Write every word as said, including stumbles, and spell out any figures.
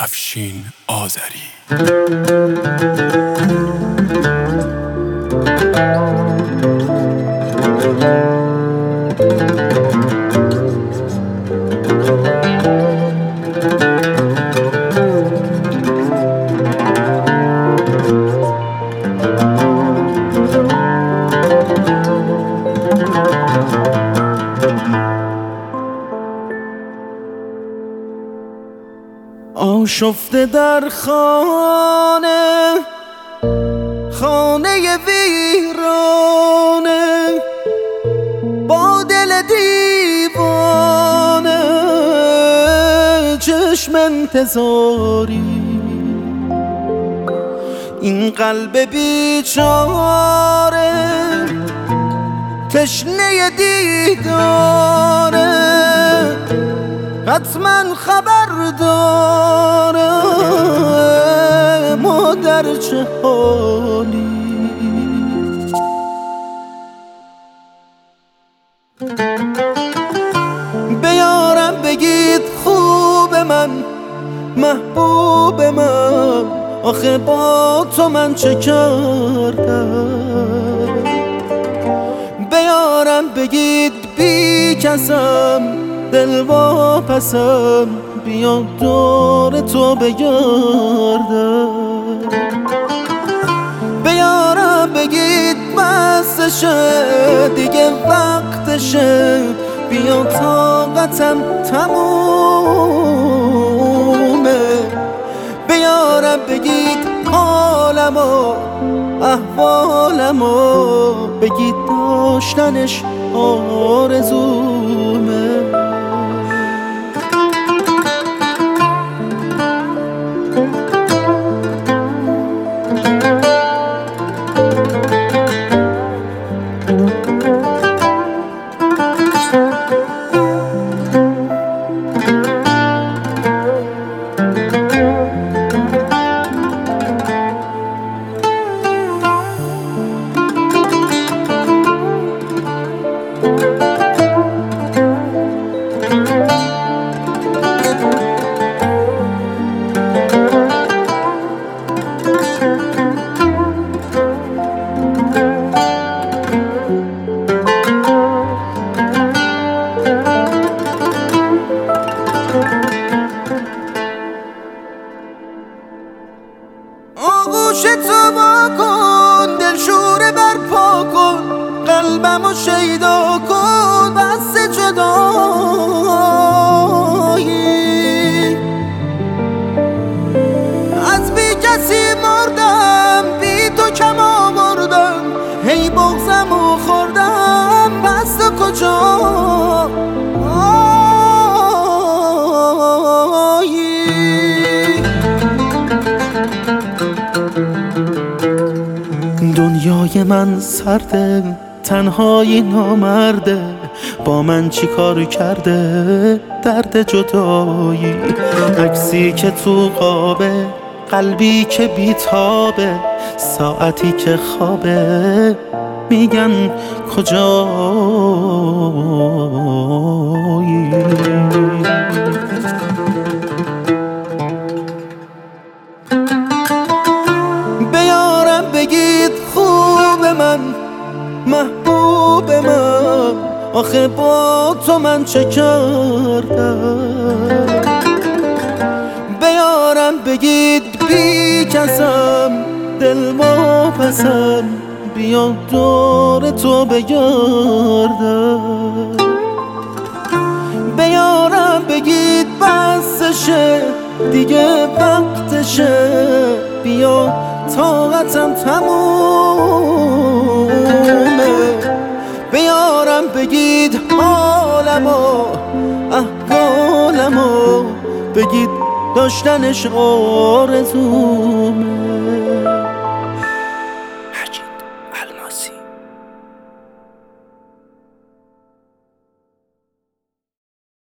افشین آذری. آشفته در خانه، خانه ویرانه، با دل دیوانه، چشم انتظاری. این قلب بیچاره تشنه دیداره، حتما خبر داره ما در چه حالی. بیارم بگید خوب من، محبوب من، آخه با تو من چه کردم. بیارم بگید بی کسم، دل واپسم، بیا دور تو بگردم. بیارم بگید بسشه دیگه وقتشه، بیا طاقتم تمومه. بیارم بگید حالمو احوالمو، بگید داشتنش آرزومه. آغوش تو با کن، دل شوره برپا کن، قلبمو شیدا کن، بس جدایی. از بی کسی مردم، بی تو کم آوردم، هی بغضمو خوردم، بس تو کجا دنیای من سرده، تنهایی نامرده، با من چی کار کرده درد جدایی. عکسی که تو قابه، قلبی که بیتابه، ساعتی که خوابه، میگن کجایی. بیارم بگید خوب من، محبوب من، آخه با تو من چه کردم. بیارم بگید بی کسم، دل واپسم، بیا دور تو بگردم. بیارم بگید بسشه دیگه وقتشه، بیا طاقتم تمومه. بیارم بگید حالمو احوالمو، بگید داشتنش آرزومه.